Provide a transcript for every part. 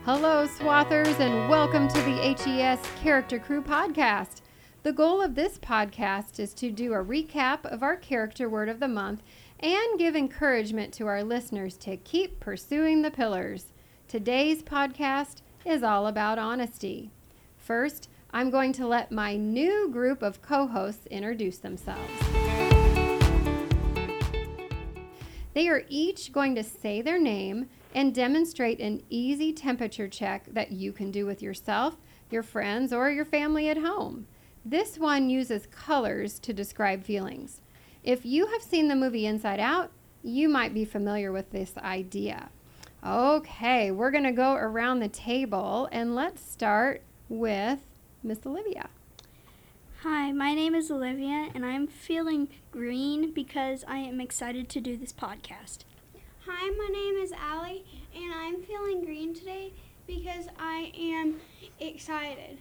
Hello, Swathers, and welcome to the HES Character Crew podcast. The goal of this podcast is to do a recap of our character word of the month and give encouragement to our listeners to keep pursuing the pillars. Today's podcast is all about honesty. First, I'm going to let my new group of co-hosts introduce themselves. They are each going to say their name and demonstrate an easy temperature check that you can do with yourself, your friends, or your family at home. This one uses colors to describe feelings. If you have seen the movie Inside Out, you might be familiar with this idea. Okay, we're going to go around the table, and let's start with Miss Olivia. Hi, my name is Olivia, and I'm feeling green because I am excited to do this podcast. Hi, my name is Allie, and I'm feeling green today because I am excited.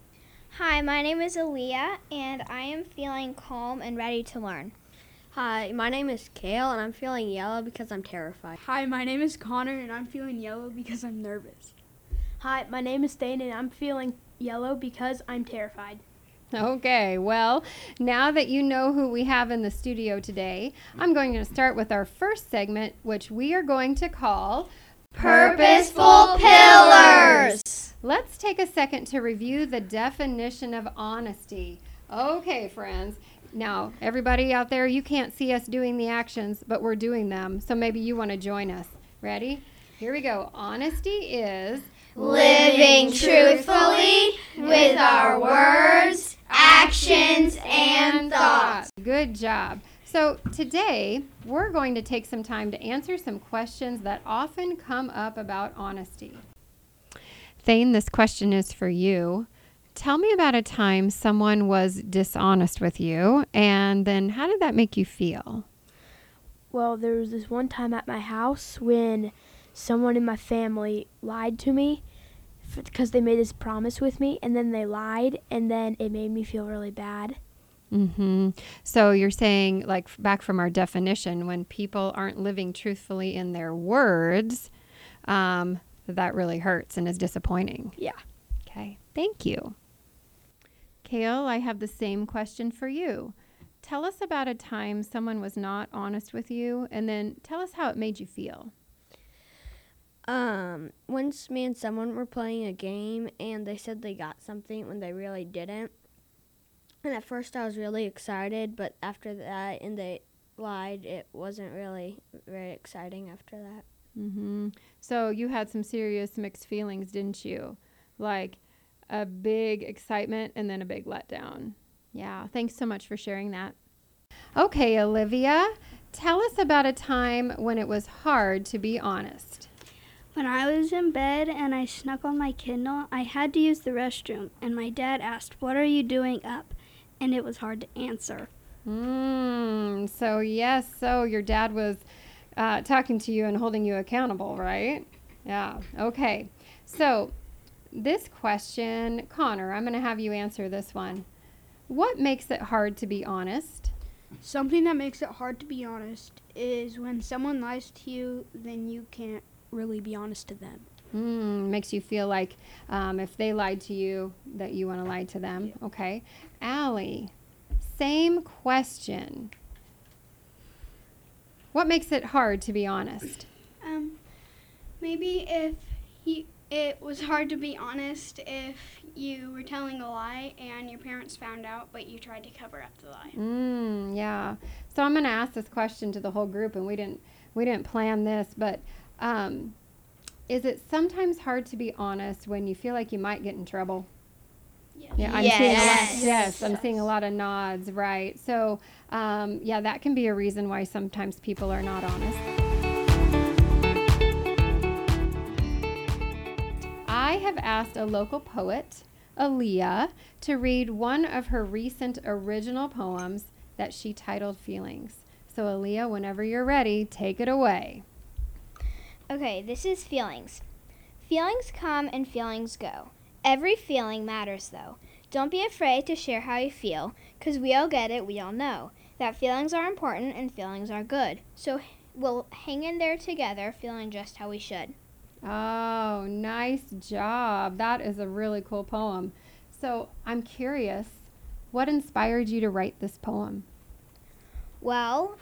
Hi, my name is Aaliyah, and I am feeling calm and ready to learn. Hi, my name is Kale, and I'm feeling yellow because I'm terrified. Hi, my name is Connor, and I'm feeling yellow because I'm nervous. Hi, my name is Dane, and I'm feeling yellow because I'm terrified. Okay, well, now that you know who we have in the studio today, I'm going to start with our first segment, which we are going to call Purposeful Pillars. Let's take a second to review the definition of honesty. Okay, friends. Now, everybody out there, you can't see us doing the actions, but we're doing them, so maybe you want to join us. Ready? Here we go. Honesty is Living truthfully with our words, actions, and thoughts. Good job. So today, we're going to take some time to answer some questions that often come up about honesty. Thane, this question is for you. Tell me about a time someone was dishonest with you, and then how did that make you feel? Well, there was this one time at my house when someone in my family lied to me because they made this promise with me, and then they lied, and then it made me feel really bad. Mm-hmm. So you're saying, like, back from our definition, when people aren't living truthfully in their words, that really hurts and is disappointing. Yeah. Okay. Thank you. Kale, I have the same question for you. Tell us about a time someone was not honest with you, and then tell us how it made you feel. Once me and someone were playing a game, and they said they got something when they really didn't. And at first I was really excited, but after that, and they lied, it wasn't really very exciting after that. Mm-hmm. So you had some serious mixed feelings, didn't you? Like a big excitement and then a big letdown. Yeah, thanks so much for sharing that. Okay, Olivia, tell us about a time when it was hard to be honest. When I was in bed and I snuck on my Kindle, I had to use the restroom, and my dad asked, "What are you doing up?" And it was hard to answer. So your dad was talking to you and holding you accountable, right? Yeah, okay. So this question, Connor, I'm going to have you answer this one. What makes it hard to be honest? Something that makes it hard to be honest is when someone lies to you, then you can't really be honest to them. Makes you feel like if they lied to you, that you want to lie to them. Yeah. Okay. Allie, same question. What makes it hard to be honest? Maybe if it was hard to be honest if you were telling a lie and your parents found out, but you tried to cover up the lie. Yeah. So I'm going to ask this question to the whole group, and we didn't plan this, but is it sometimes hard to be honest when you feel like you might get in trouble? Yes. Yeah, I'm seeing a lot of nods, right? So, that can be a reason why sometimes people are not honest. I have asked a local poet, Aaliyah, to read one of her recent original poems that she titled Feelings. So, Aaliyah, whenever you're ready, take it away. Okay, this is Feelings. Feelings come and feelings go. Every feeling matters, though. Don't be afraid to share how you feel, 'cause we all get it, we all know that feelings are important and feelings are good. So we'll hang in there together, feeling just how we should. Oh, nice job. That is a really cool poem. So I'm curious, what inspired you to write this poem? Well,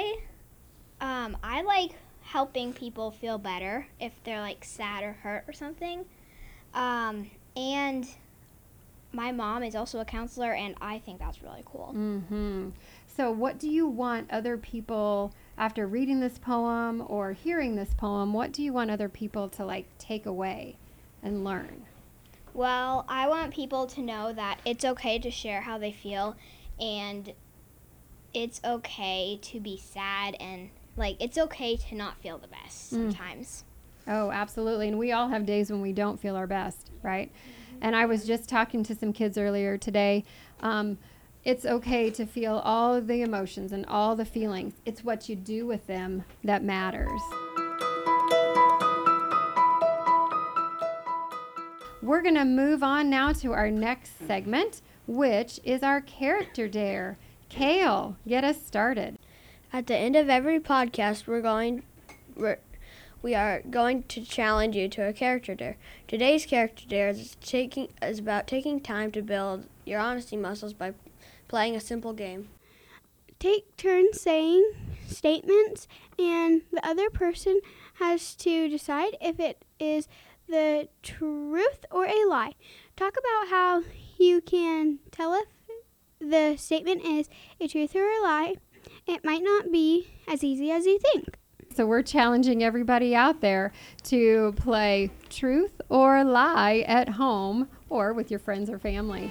I like helping people feel better if they're like sad or hurt or something. And my mom is also a counselor, and I think that's really cool. Mm-hmm. So what do you want other people, after reading this poem or hearing this poem, what do you want other people to like take away and learn? Well, I want people to know that it's okay to share how they feel, and it's okay to be sad, and like it's okay to not feel the best sometimes. Oh, absolutely. And we all have days when we don't feel our best, right? And I was just talking to some kids earlier today. It's okay to feel all of the emotions and all the feelings. It's what you do with them that matters. We're going to move on now to our next segment, which is our character dare. Kale, get us started. At the end of every podcast, we are going to challenge you to a character dare. Today's character dare is about taking time to build your honesty muscles by playing a simple game. Take turns saying statements, and the other person has to decide if it is the truth or a lie. Talk about how you can tell if the statement is a truth or a lie. It might not be as easy as you think. So we're challenging everybody out there to play truth or lie at home or with your friends or family.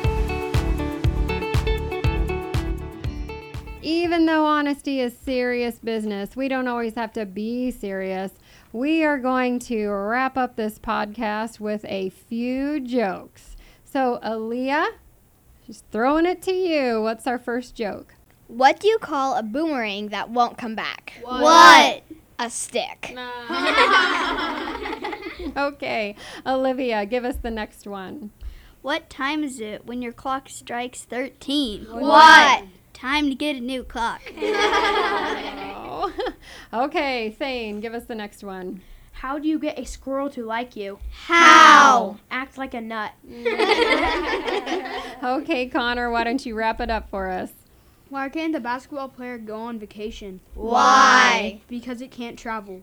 Even though honesty is serious business, we don't always have to be serious. We are going to wrap up this podcast with a few jokes. So, Aaliyah, just throwing it to you. What's our first joke? What do you call a boomerang that won't come back? What? A stick. Okay, Olivia, give us the next one. What time is it when your clock strikes 13? What? Time to get a new clock. Oh. Okay, Thane, give us the next one. How do you get a squirrel to like you? How? Act like a nut. Okay, Connor, why don't you wrap it up for us? Why can't the basketball player go on vacation? Why? Because it can't travel.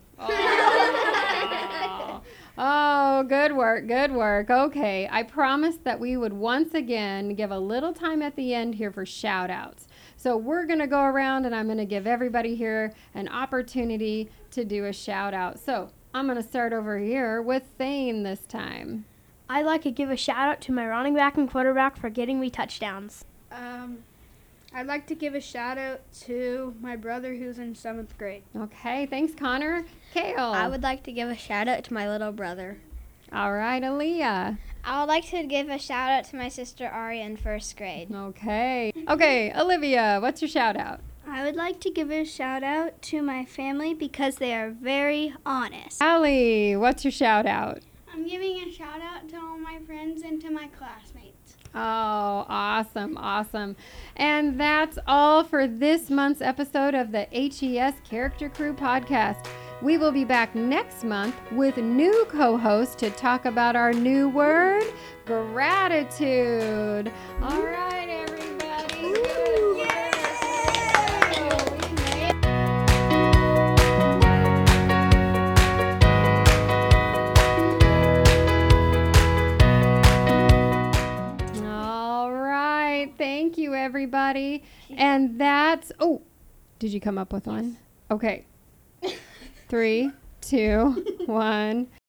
Oh, good work, good work. Okay, I promised that we would once again give a little time at the end here for shout outs. So we're going to go around and I'm going to give everybody here an opportunity to do a shout out. So I'm going to start over here with Thane this time. I'd like to give a shout out to my running back and quarterback for getting me touchdowns. I'd like to give a shout out to my brother who's in 7th grade. Okay, thanks, Connor. Kale. I would like to give a shout out to my little brother. All right, Aaliyah. I would like to give a shout out to my sister Aria in 1st grade. Okay. Okay, Olivia, what's your shout out? I would like to give a shout out to my family because they are very honest. Allie, what's your shout out? I'm giving a shout out to all my friends and to my classmates. Oh, awesome, awesome. And that's all for this month's episode of the HES Character Crew podcast. We will be back next month with new co-hosts to talk about our new word, gratitude. All right, everybody. Good work. All right. Thank you, everybody. And that's, oh, did you come up with one? Okay. 3, 2, 1.